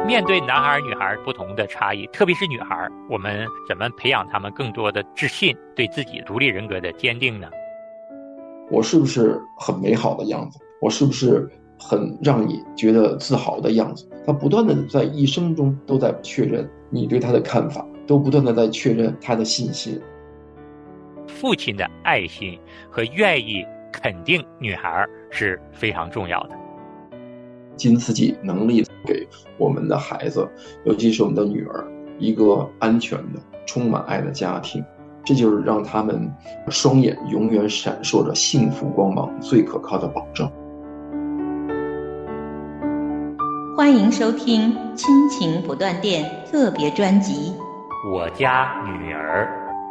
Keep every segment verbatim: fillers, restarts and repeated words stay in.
面对男孩女孩不同的差异，特别是女孩，我们怎么培养他们更多的自信，对自己独立人格的坚定呢？ 我是不是很美好的样子？我是不是很让你觉得自豪的样子？他不断的在一生中都在确认你对他的看法，都不断的在确认他的信心。 父亲的爱心和愿意肯定女孩是非常重要的。 尽自己能力给我们的孩子，尤其是我们的女儿，一个安全的、充满爱的家庭，这就是让他们双眼永远闪烁着幸福光芒最可靠的保证。 欢迎收听亲情不断电特别专辑 《我家女儿》。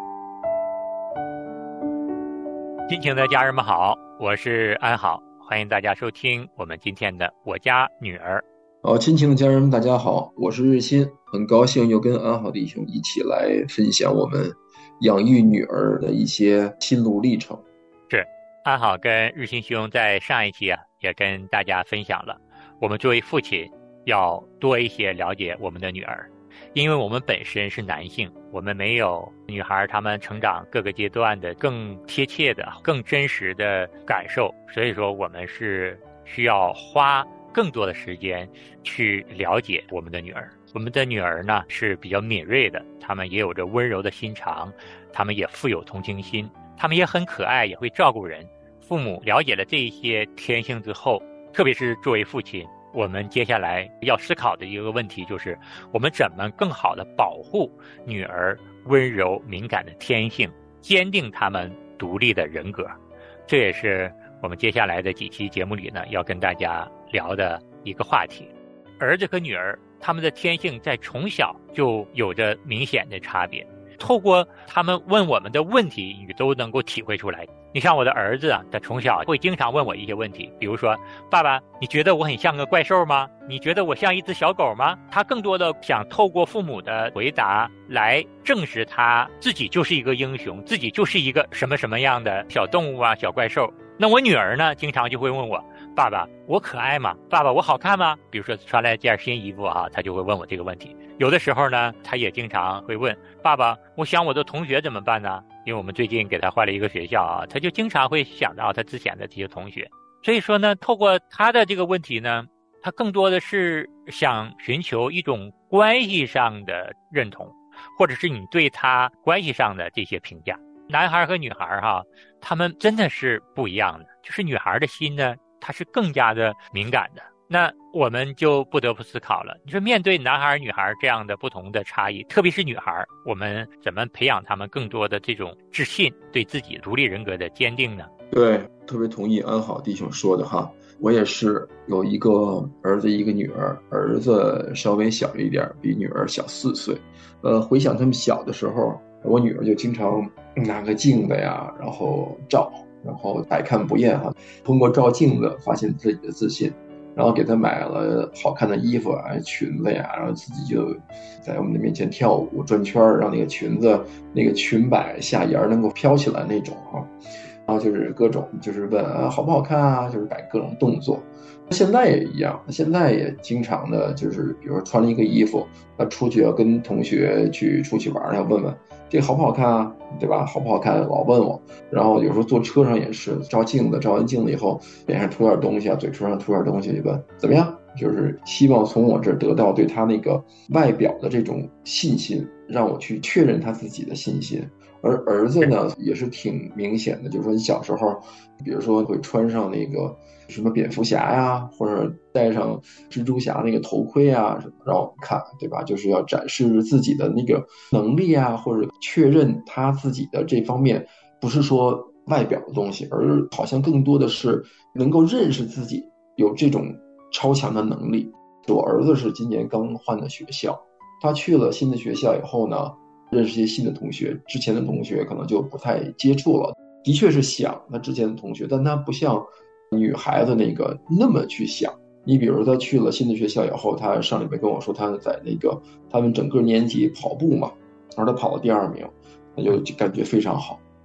亲情的家人们好，我是安好，欢迎大家收听我们今天的《我家女儿》。 好，亲情的家人们大家好，我是日新，很高兴又跟安好弟兄一起来分享我们养育女儿的一些心路历程。 是，安好跟日新兄在上一期啊也跟大家分享了，我们作为父亲要多一些了解我们的女儿，因为我们本身是男性，我们没有女孩她们成长各个阶段的更贴切的、更真实的感受，所以说我们是需要花更多的时间去了解我们的女儿。我们的女儿呢是比较敏锐的，她们也有着温柔的心肠，她们也富有同情心，她们也很可爱，也会照顾人。父母了解了这一些天性之后，特别是作为父亲，我们接下来要思考的一个问题就是，我们怎么更好地保护女儿温柔敏感的天性，坚定她们独立的人格。这也是我们接下来的几期节目里呢要跟大家聊的一个话题。儿子和女儿他们的天性在从小就有着明显的差别，透过他们问我们的问题，你都能够体会出来。你像我的儿子啊，他从小会经常问我一些问题，比如说，爸爸，你觉得我很像个怪兽吗？你觉得我像一只小狗吗？他更多的想透过父母的回答来证实他自己就是一个英雄，自己就是一个什么什么样的小动物啊，小怪兽。那我女儿呢，经常就会问我，爸爸，我可爱吗？爸爸，我好看吗？比如说穿了件新衣服啊，他就会问我这个问题。有的时候呢，他也经常会问，爸爸，我想我的同学怎么办呢？因为我们最近给他换了一个学校啊，他就经常会想到他之前的这些同学。所以说呢，透过他的这个问题呢，他更多的是想寻求一种关系上的认同，或者是你对他关系上的这些评价。男孩和女孩哈，他们真的是不一样的，就是女孩的心呢，她是更加的敏感的。那我们就不得不思考了，你说面对男孩女孩这样的不同的差异，特别是女孩，我们怎么培养他们更多的这种自信，对自己独立人格的坚定呢？ 对，特别同意安好弟兄说的哈，我也是有一个儿子一个女儿，儿子稍微小一点，比女儿小四岁。呃，回想他们小的时候，我女儿就经常拿个镜子呀，然后照，然后百看不厌哈，通过照镜子发现自己的自信。然后给他买了好看的衣服啊、裙子呀，然后自己就在我们的面前跳舞转圈，让那个裙子那个裙摆下沿能够飘起来那种啊。然后就是各种就是问啊好不好看啊，就是摆各种动作。现在也一样，现在也经常的就是比如说穿了一个衣服，他出去要跟同学去出去玩，要问问这个好不好看啊，对吧？好不好看老问我。然后有时候坐车上也是照镜子，照完镜子以后脸上涂点东西啊，嘴唇上涂点东西，就问怎么样，就是希望从我这儿得到对他那个外表的这种信心，让我去确认他自己的信心。而儿子呢也是挺明显的，就是说你小时候比如说会穿上那个什么蝙蝠侠呀，或者戴上蜘蛛侠那个头盔啊，让我们看，对吧？就是要展示自己的那个能力啊，或者确认他自己的这方面，不是说外表的东西，而好像更多的是能够认识自己有这种超强的能力。我儿子是今年刚换的学校，他去了新的学校以后呢，认识一些新的同学，之前的同学可能就不太接触了。的确是想他之前的同学，但他不像女孩子那个那么去想。你比如他去了新的学校以后，他上礼拜跟我说他在那个他们整个年级跑步嘛，而他跑了第二名，他就感觉非常好。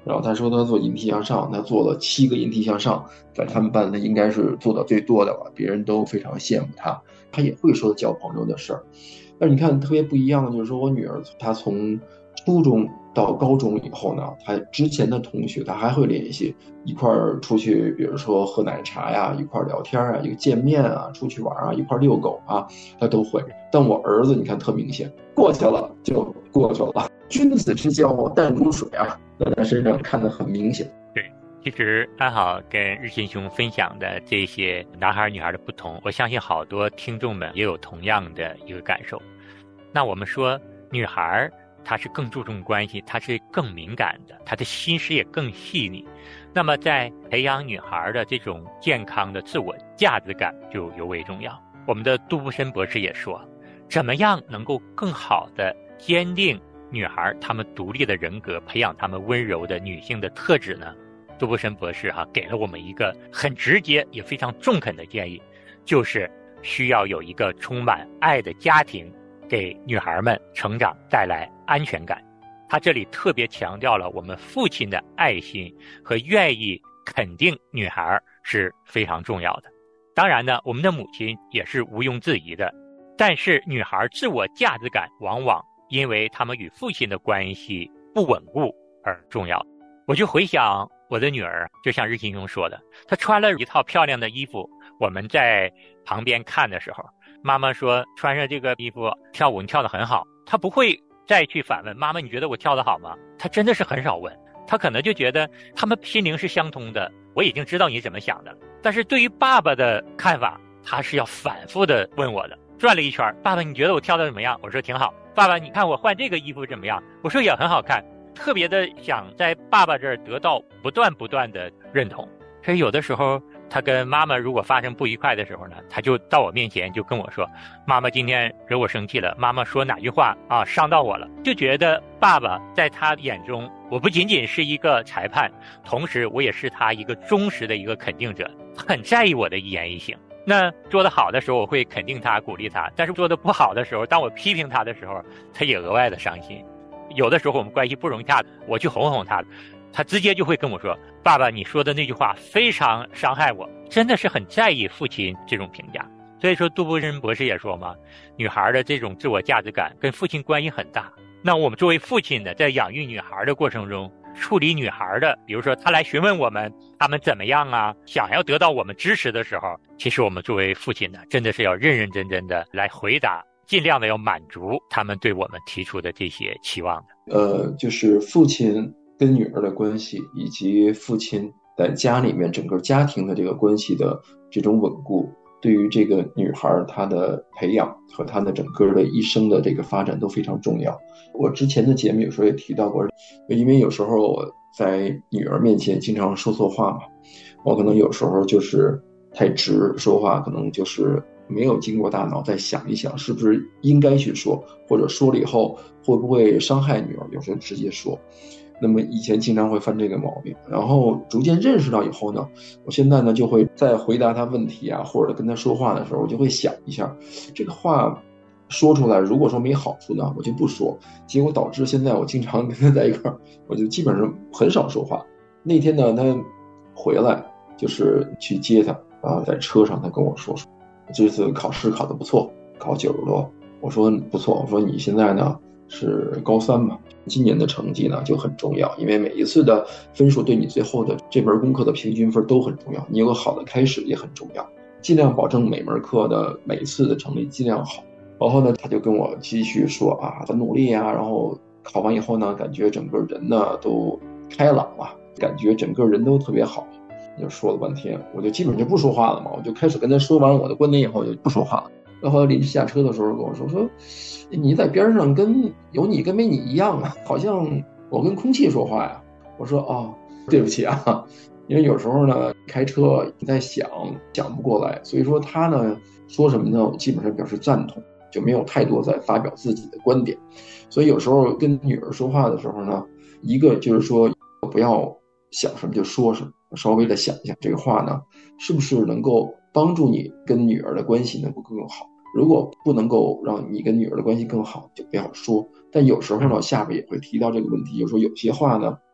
然后他说他做引体向上，他做了七个引体向上，在他们班他应该是做的最多的吧，别人都非常羡慕他。他也会说交朋友的事儿。但是你看特别不一样的就是说，我女儿她从初中到高中以后呢，她之前的同学她还会联系，一块儿出去，比如说喝奶茶呀，一块儿聊天啊，一个见面啊，出去玩啊，一块儿遛狗啊，她都会。但我儿子你看特明显，过去了就过去了，君子之交淡如水啊，在他身上看得很明显。 对，其实安好跟日新兄分享的这些男孩女孩的不同，我相信好多听众们也有同样的一个感受。那我们说女孩她是更注重关系，她是更敏感的，她的心思也更细腻。那么在培养女孩的这种健康的自我价值感就尤为重要。我们的杜布森博士也说，怎么样能够更好的坚定女孩她们独立的人格，培养她们温柔的女性的特质呢？杜布森博士哈、啊、给了我们一个很直接也非常中肯的建议，就是需要有一个充满爱的家庭，给女孩们成长带来安全感。他这里特别强调了我们父亲的爱心和愿意肯定女孩是非常重要的。当然呢，我们的母亲也是毋庸置疑的，但是女孩自我价值感往往因为她们与父亲的关系不稳固而重要。我就回想我的女儿，就像日新兄说的，她穿了一套漂亮的衣服，我们在旁边看的时候，妈妈说穿上这个衣服跳舞你跳得很好，她不会再去反问妈妈你觉得我跳得好吗？她真的是很少问，她可能就觉得他们心灵是相通的，我已经知道你怎么想的了。但是对于爸爸的看法，他是要反复的问我的，转了一圈，爸爸你觉得我跳得怎么样？我说挺好。爸爸你看我换这个衣服怎么样？我说也很好看。特别的想在爸爸这儿得到不断不断的认同。所以有的时候他跟妈妈如果发生不愉快的时候呢，他就到我面前就跟我说，妈妈今天惹我生气了，妈妈说哪句话啊伤到我了。就觉得爸爸在他眼中，我不仅仅是一个裁判，同时我也是他一个忠实的一个肯定者，很在意我的一言一行。那做得好的时候我会肯定他鼓励他，但是做得不好的时候，当我批评他的时候，他也额外的伤心。有的时候我们关系不融洽，我去哄哄他，他直接就会跟我说，爸爸你说的那句话非常伤害我，真的是很在意父亲这种评价。所以说杜布森博士也说嘛，女孩的这种自我价值感跟父亲关系很大。那我们作为父亲的，在养育女孩的过程中，处理女孩的，比如说她来询问我们他们怎么样啊，想要得到我们支持的时候，其实我们作为父亲的真的是要认认真真的来回答，尽量的要满足他们对我们提出的这些期望的。 呃，就是父亲跟女儿的关系，以及父亲在家里面整个家庭的这个关系的这种稳固，对于这个女孩她的培养和她的整个的一生的这个发展都非常重要。我之前的节目有时候也提到过，因为有时候我在女儿面前经常说错话嘛，我可能有时候就是太直，说话可能就是没有经过大脑再想一想是不是应该去说，或者说了以后会不会伤害女儿，有时候直接说。那么以前经常会犯这个毛病，然后逐渐认识到以后呢，我现在呢就会在回答他问题啊，或者跟他说话的时候，我就会想一下这个话说出来，如果说没好处呢，我就不说。结果导致现在我经常跟他在一块儿，我就基本上很少说话。那天呢，他回来就是去接他啊，在车上他跟我说说，这次考试考得不错，考九十多。我说不错，我说你现在呢是高三嘛，今年的成绩呢就很重要，因为每一次的分数对你最后的这门功课的平均分都很重要，你有个好的开始也很重要，尽量保证每门课的每一次的成绩尽量好。然后呢，他就跟我继续说啊，很努力啊，然后考完以后呢，感觉整个人呢都开朗了，感觉整个人都特别好。就说了半天，我就基本就不说话了嘛，我就开始跟他说完我的观点以后就不说话了。然后临下车的时候跟我说说，你在边上跟有你跟没你一样啊，好像我跟空气说话呀。我说哦，对不起啊，因为有时候呢开车你在想想不过来，所以说他呢说什么呢，我基本上表示赞同，就没有太多在发表自己的观点。所以有时候跟女儿说话的时候呢，一个就是说不要想什么就说什么，稍微的想一下这个话呢是不是能够帮助你跟女儿的关系能够更好。如果不能够让你跟女儿的关系更好，就不要说。但有时候呢，下边也会提到这个问题，就是说有些话呢，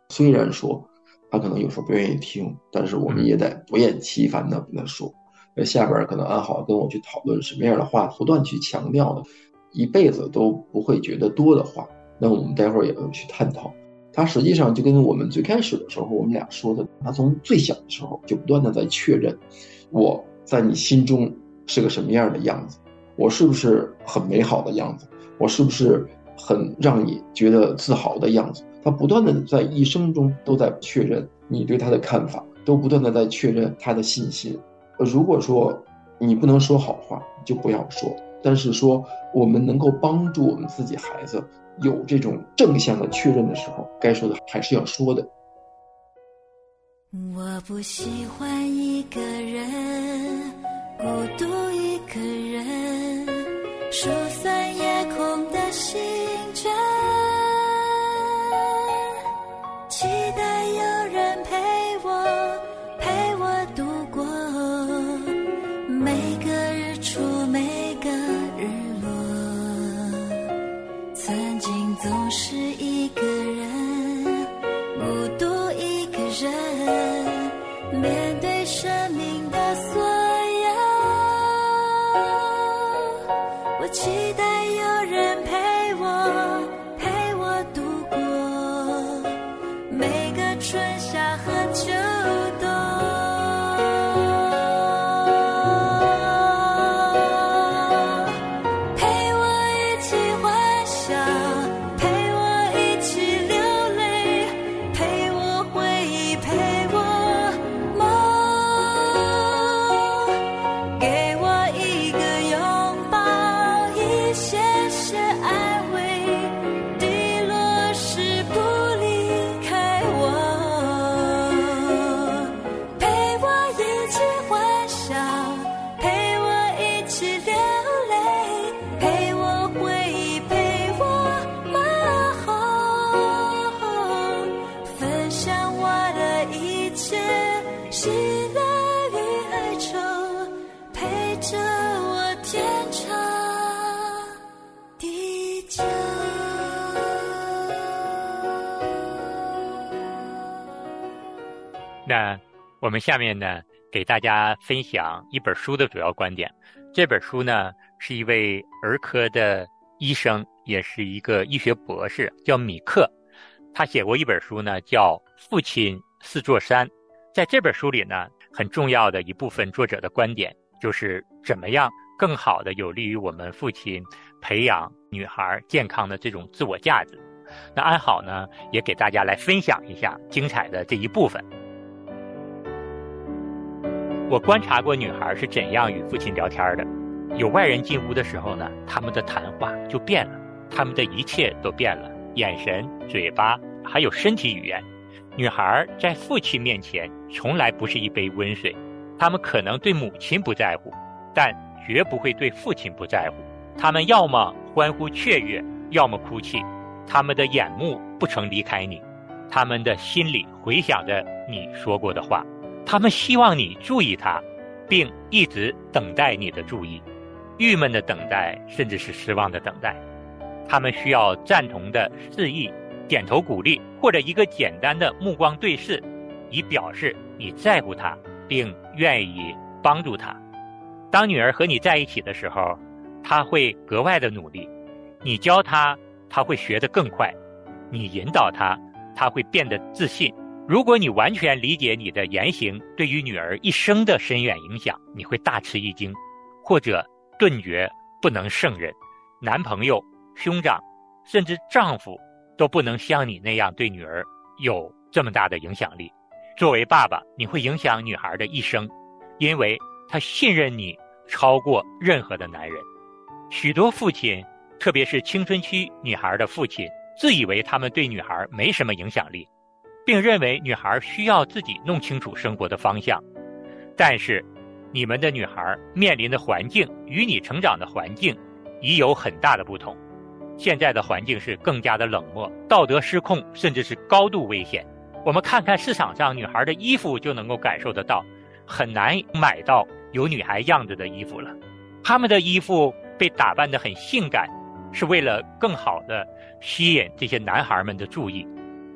虽然说他可能有时候不愿意听，但是我们也得不厌其烦的跟他说。那下边可能安好跟我去讨论什么样的话，不断去强调的，一辈子都不会觉得多的话，那我们待会儿也会去探讨。他实际上就跟我们最开始的时候我们俩说的，他从最小的时候就不断的在确认，我在你心中是个什么样的样子，我是不是很美好的样子，我是不是很让你觉得自豪的样子。他不断的在一生中都在确认你对他的看法，都不断的在确认他的信心。如果说你不能说好话就不要说，但是说我们能够帮助我们自己孩子有这种正向的确认的时候，该说的还是要说的。 我不喜欢一个人，孤独一个人，疏散夜空的星辰，期待有人陪我陪我度过每个日出每个日落。曾经总是一个人，孤独一个人，面对生命的所有，我期待有人陪我陪我度过每个春夏和秋冬。 那我们下面呢，给大家分享一本书的主要观点。这本书呢，是一位儿科的医生，也是一个医学博士，叫米克。他写过一本书呢，叫《父亲四座山》。在这本书里呢，很重要的一部分作者的观点就是怎么样更好的有利于我们父亲培养女孩健康的这种自我价值。那安好呢，也给大家来分享一下精彩的这一部分。我观察过女孩是怎样与父亲聊天的。有外人进屋的时候呢，他们的谈话就变了，他们的一切都变了，眼神、嘴巴还有身体语言。女孩在父亲面前从来不是一杯温水，他们可能对母亲不在乎，但绝不会对父亲不在乎。他们要么欢呼雀跃，要么哭泣，他们的眼目不曾离开你，他们的心里回想着你说过的话，他们希望你注意他，并一直等待你的注意，郁闷的等待，甚至是失望的等待。他们需要赞同的示意，点头鼓励，或者一个简单的目光对视，以表示你在乎他，并愿意帮助他。当女儿和你在一起的时候，她会格外的努力，你教她，她会学得更快，你引导她，她会变得自信。如果你完全理解你的言行对于女儿一生的深远影响，你会大吃一惊，或者顿觉不能胜任。男朋友、兄长，甚至丈夫都不能像你那样对女儿有这么大的影响力。作为爸爸，你会影响女孩的一生，因为她信任你超过任何的男人。许多父亲，特别是青春期女孩的父亲，自以为他们对女孩没什么影响力，并认为女孩需要自己弄清楚生活的方向。但是你们的女孩面临的环境与你成长的环境已有很大的不同。现在的环境是更加的冷漠，道德失控，甚至是高度危险。我们看看市场上女孩的衣服就能够感受得到，很难买到有女孩样子的衣服了。她们的衣服被打扮得很性感，是为了更好的吸引这些男孩们的注意。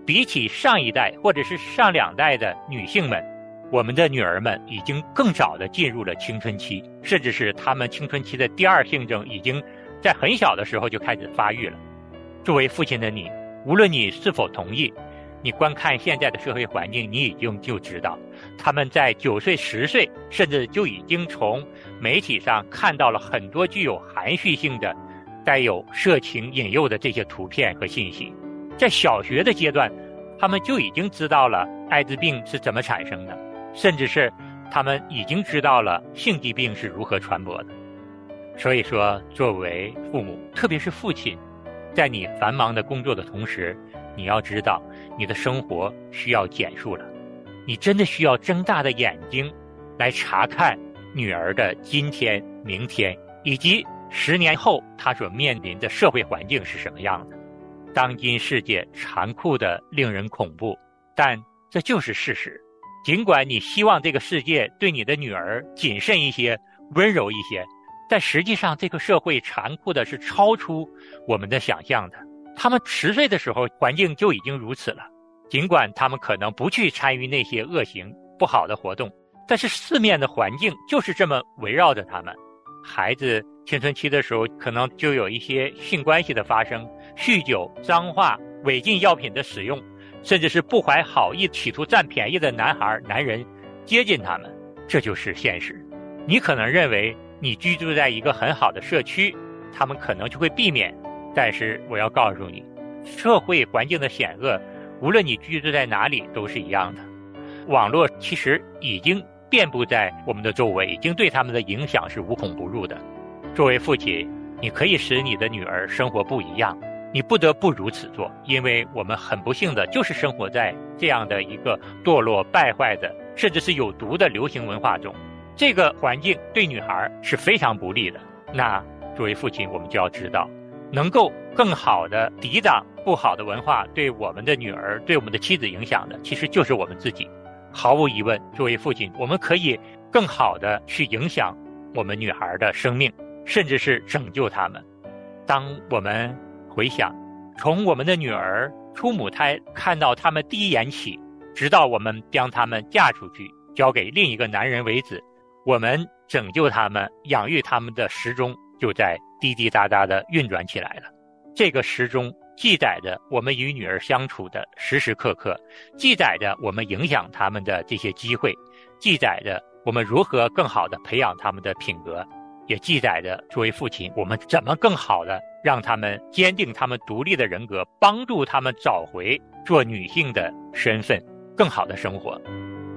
比起上一代或者是上两代的女性们，我们的女儿们已经更早的进入了青春期，甚至是她们青春期的第二性征已经在很小的时候就开始发育了。作为父亲的你，无论你是否同意，你观看现在的社会环境，你已经就知道，他们在九岁、十岁，甚至就已经从媒体上看到了很多具有含蓄性的、带有色情引诱的这些图片和信息。在小学的阶段，他们就已经知道了艾滋病是怎么产生的，甚至是他们已经知道了性疾病是如何传播的。所以说，作为父母，特别是父亲，在你繁忙的工作的同时，你要知道你的生活需要减速了，你真的需要睁大的眼睛来查看女儿的今天、明天，以及十年后她所面临的社会环境是什么样的。当今世界残酷的令人恐怖，但这就是事实。尽管你希望这个世界对你的女儿谨慎一些、温柔一些，但实际上这个社会残酷的是超出我们的想象的。他们十岁的时候环境就已经如此了，尽管他们可能不去参与那些恶行不好的活动，但是四面的环境就是这么围绕着他们。孩子青春期的时候可能就有一些性关系的发生，酗酒、脏话、违禁药品的使用，甚至是不怀好意企图占便宜的男孩、男人接近他们，这就是现实。你可能认为你居住在一个很好的社区，他们可能就会避免，但是我要告诉你，社会环境的险恶，无论你居住在哪里都是一样的。网络其实已经遍布在我们的周围，已经对他们的影响是无孔不入的。作为父亲，你可以使你的女儿生活不一样，你不得不如此做，因为我们很不幸的就是生活在这样的一个堕落败坏的，甚至是有毒的流行文化中。这个环境对女孩是非常不利的。那作为父亲，我们就要知道，能够更好的抵挡不好的文化对我们的女儿、对我们的妻子影响的，其实就是我们自己。毫无疑问，作为父亲，我们可以更好的去影响我们女孩的生命，甚至是拯救她们。当我们回想，从我们的女儿出母胎看到她们第一眼起，直到我们将她们嫁出去，交给另一个男人为止，我们拯救她们、养育她们的时钟就在滴滴答答地运转起来了。这个时钟记载着我们与女儿相处的时时刻刻，记载着我们影响他们的这些机会，记载着我们如何更好地培养他们的品格，也记载着作为父亲，我们怎么更好地让他们坚定他们独立的人格，帮助他们找回做女性的身份，更好的生活。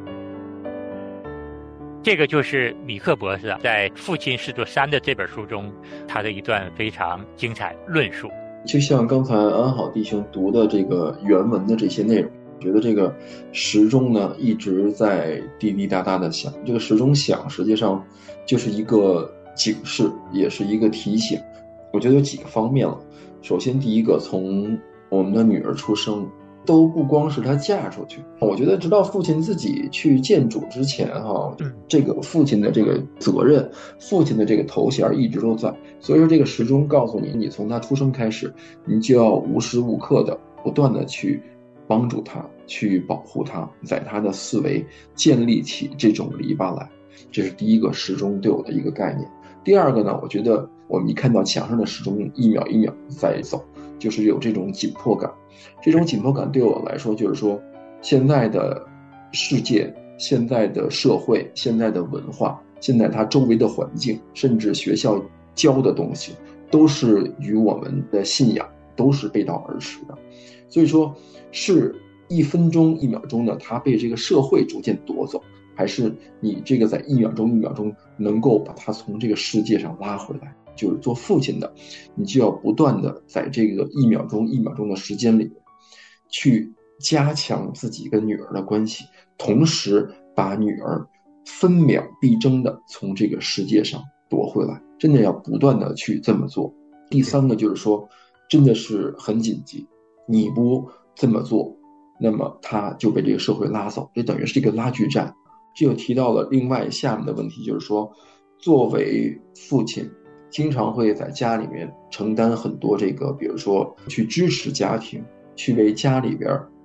这个就是米克博士在《父亲是座山》的这本书中他的一段非常精彩论述。 就像刚才安好弟兄读的这个原文的这些内容，觉得这个时钟呢一直在滴滴答答的响，这个时钟响实际上就是一个警示，也是一个提醒。我觉得有几个方面了。首先第一个，从我们的女儿出生，都不光是她嫁出去，我觉得直到父亲自己去见主之前哈，这个父亲的这个责任，父亲的这个头衔一直都在。所以说这个时钟告诉你，你从他出生开始，你就要无时无刻的不断的去帮助他，去保护他，在他的四维建立起这种篱笆来。这是第一个时钟对我的一个概念。第二个呢，我觉得我们一看到墙上的时钟一秒一秒在走，就是有这种紧迫感。这种紧迫感对我来说，就是说现在的世界、现在的社会、现在的文化、现在它周围的环境，甚至学校教的东西，都是与我们的信仰都是背道而驰的。所以说是一分钟一秒钟呢，它被这个社会逐渐夺走，还是你这个在一秒钟一秒钟能够把它从这个世界上拉回来。就是做父亲的，你就要不断的在这个一秒钟一秒钟的时间里面去加强自己跟女儿的关系，同时把女儿分秒必争的从这个世界上夺回来，真的要不断的去这么做。第三个就是说，真的是很紧急，你不这么做，那么他就被这个社会拉走，这等于是一个拉锯战。这又提到了另外下面的问题，就是说作为父亲经常会在家里面承担很多这个，比如说去支持家庭，去为家里边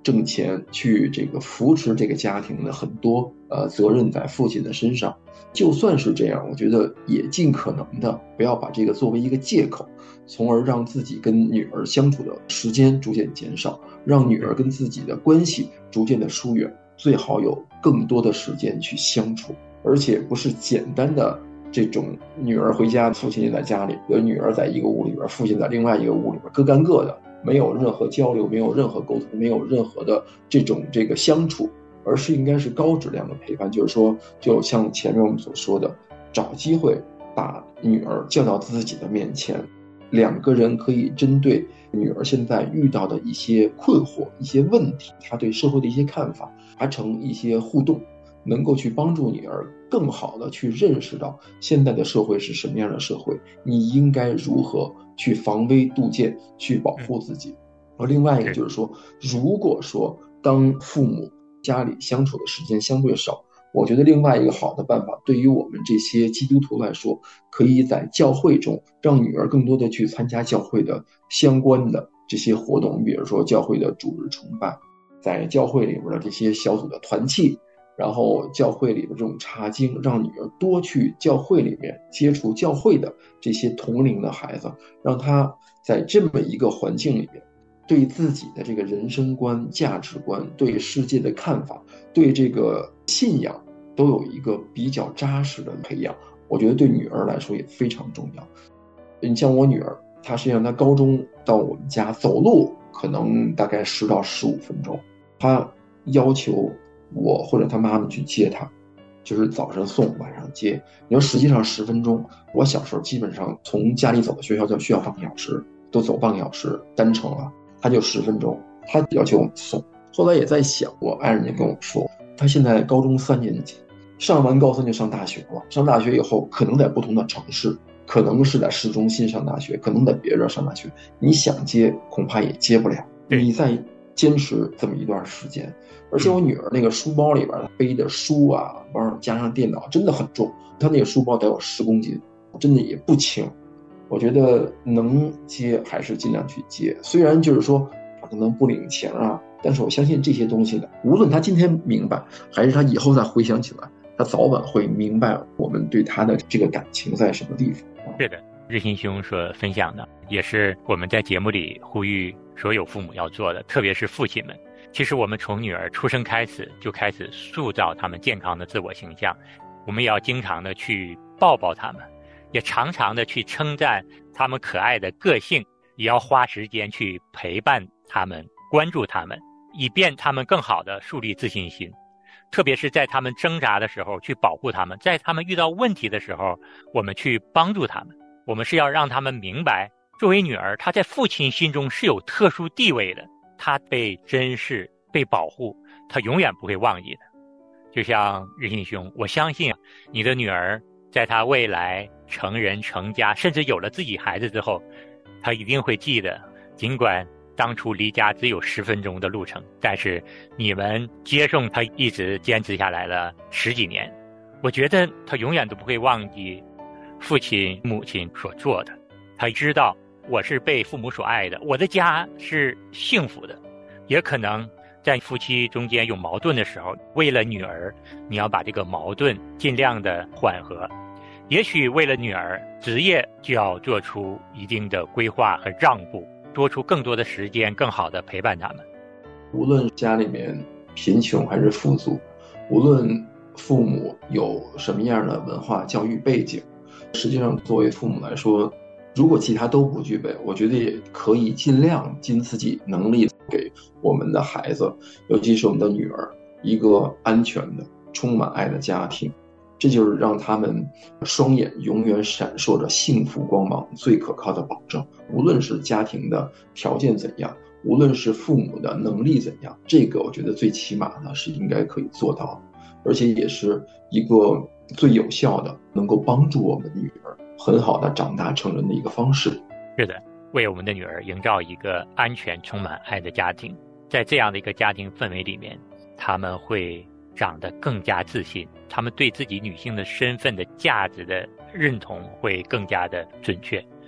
挣钱，去这个扶持这个家庭的很多呃责任在父亲的身上。就算是这样，我觉得也尽可能的不要把这个作为一个借口，从而让自己跟女儿相处的时间逐渐减少，让女儿跟自己的关系逐渐的疏远，最好有更多的时间去相处，而且不是简单的这种女儿回家，父亲也在家里，有女儿在一个屋里边，父亲在另外一个屋里边，各干各的，没有任何交流，没有任何沟通，没有任何的这种这个相处，而是应该是高质量的陪伴。就是说，就像前面我们所说的，找机会把女儿叫到自己的面前，两个人可以针对女儿现在遇到的一些困惑、一些问题，她对社会的一些看法，达成一些互动，能够去帮助女儿更好的去认识到现在的社会是什么样的社会，你应该如何去防微杜渐，去保护自己。而另外一个就是说，如果说当父母家里相处的时间相对少，我觉得另外一个好的办法，对于我们这些基督徒来说，可以在教会中让女儿更多的去参加教会的相关的这些活动，比如说教会的主日崇拜，在教会里边的这些小组的团契，然后教会里边这种查经，让女儿多去教会里面接触教会的这些同龄的孩子，让她在这么一个环境里面，对自己的这个人生观、价值观，对世界的看法，对这个信仰都有一个比较扎实的培养，我觉得对女儿来说也非常重要。你像我女儿，她实际上她高中到我们家走路可能大概十到十五分钟，她要求我或者她妈妈去接她，就是早上送晚上接。你说实际上十分钟，我小时候基本上从家里走到学校就需要半个小时，都走半个小时单程了，她就十分钟，她要求我们送。后来也在想，我爱人也跟我说，她现在高中三年级，上完高三就上大学了，上大学以后可能在不同的城市，可能是在市中心上大学，可能在别人上大学，你想接恐怕也接不了，你再坚持这么一段时间。而且我女儿那个书包里边背的书啊，包括加上电脑真的很重，她那个书包得有十公斤，真的也不轻。我觉得能接还是尽量去接，虽然就是说可能不领情啊，但是我相信这些东西呢，无论他今天明白，还是他以后再回想起来，他早晚会明白我们对他的这个感情在什么地方。 是的，日新兄所分享的也是我们在节目里呼吁所有父母要做的，特别是父亲们。其实我们从女儿出生开始就开始塑造他们健康的自我形象，我们也要经常的去抱抱他们，也常常的去称赞他们可爱的个性，也要花时间去陪伴他们，关注他们，以便他们更好的树立自信心。特别是在他们挣扎的时候去保护他们，在他们遇到问题的时候我们去帮助他们。我们是要让他们明白，作为女儿，她在父亲心中是有特殊地位的，她被珍视被保护，她永远不会忘记的。就像日新兄，我相信啊，你的女儿在她未来成人成家，甚至有了自己孩子之后，她一定会记得，尽管当初离家只有十分钟的路程，但是你们接送她一直坚持下来了十几年。我觉得她永远都不会忘记父亲母亲所做的，她知道我是被父母所爱的，我的家是幸福的。也可能在夫妻中间有矛盾的时候，为了女儿，你要把这个矛盾尽量的缓和。也许为了女儿，职业就要做出一定的规划和让步，多出更多的时间，更好的陪伴他们。 无论家里面贫穷还是富足，无论父母有什么样的文化教育背景，实际上作为父母来说，如果其他都不具备，我觉得也可以尽量尽自己能力给我们的孩子，尤其是我们的女儿，一个安全的充满爱的家庭。这就是让他们双眼永远闪烁着幸福光芒最可靠的保证。无论是家庭的条件怎样，无论是父母的能力怎样，这个我觉得最起码呢是应该可以做到的，而且也是一个最有效的能够帮助我们的女儿很好的长大成人的一个方式。 是的，为我们的女儿营造一个安全充满爱的家庭，在这样的一个家庭氛围里面，他们会长得更加自信，他们对自己女性的身份的价值的认同会更加的准确。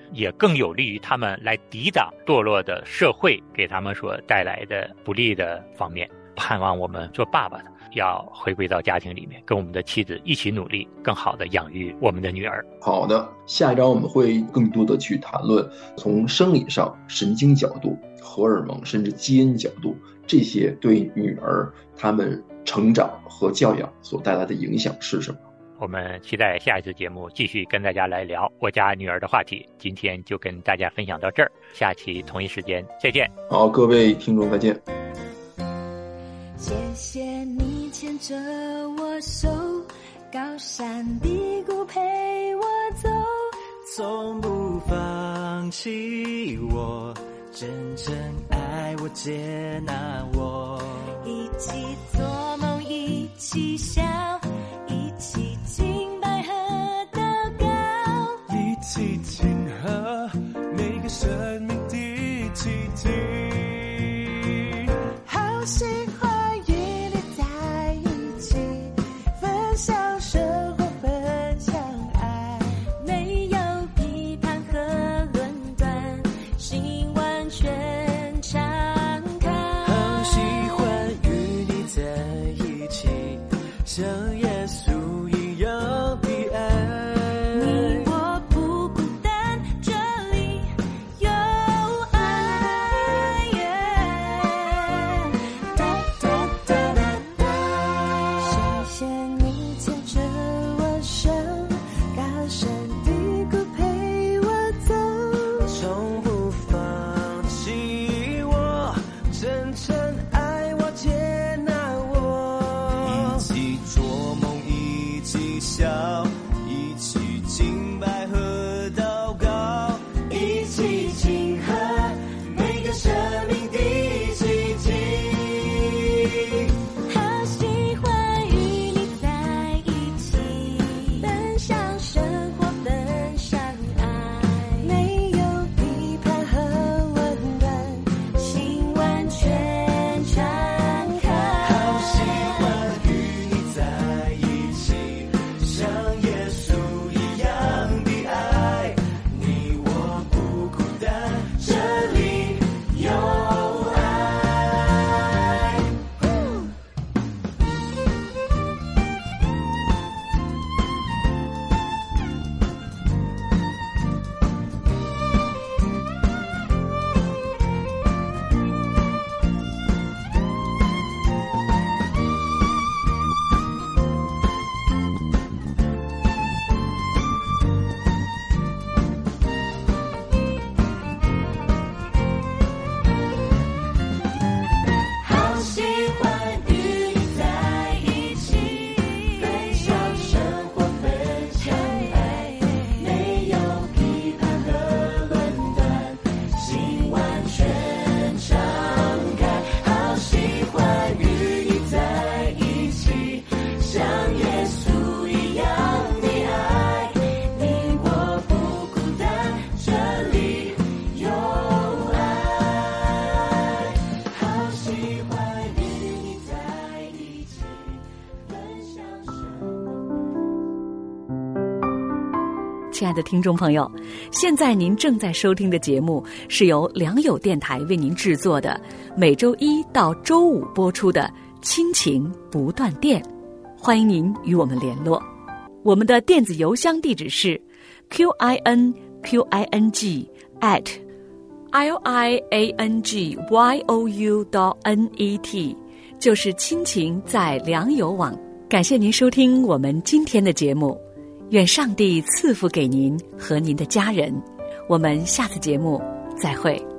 也更有利于他们来抵挡堕落的社会给他们所带来的不利的方面。盼望我们做爸爸的要回归到家庭里面，跟我们的妻子一起努力，更好的养育我们的女儿。 好的，下一章我们会更多的去谈论从生理上、神经角度、荷尔蒙甚至基因角度，这些对女儿她们成长和教养所带来的影响是什么。 我们期待下一次节目继续跟大家来聊我家女儿的话题。今天就跟大家分享到这儿，下期同一时间再见。 好，各位听众再见。 谢谢你牵着我手，高山低谷陪我走， 从不放弃我，真正爱我接纳我， 一起做梦一起笑，一起敬拜和祷告， 一起庆贺每个生命的奇迹。 好喜欢与你在一起，分享生活，分享爱，没有批判和论断，心完全敞开。 好喜欢与你在一起，像耶稣一样的爱， 你我不孤单，这里有爱。哒哒哒哒哒，谢谢你牵着我手，高山低谷陪我走， 从不放弃我，真正爱我接纳我，一起做梦一起笑，一起敬拜和祷告， 一起庆贺每个生命的奇迹。好喜欢与你在一起，分享生活，分享爱，没有批判和论断，心完全敞开。 好喜欢与你在一起，像耶稣一样的爱，你我不孤单，这里有爱。 好喜欢与你在一起，分享生活，分享爱，没有批判和论断，心完全敞开。好喜欢与你在一起，像耶稣一样的爱，你我不孤单，这里有爱。好喜欢与你在一起，分享生亲爱的听众朋友，现在您正在收听的节目是由良友电台为您制作的，每周一到周五播出的亲情不断电。欢迎您与我们联络，我们的电子邮箱地址是 q i n q i n g at l i a n g y o u dot n e t， 就是亲情在良友网。感谢您收听我们今天的节目，愿上帝赐福给您和您的家人。我们下次节目再会。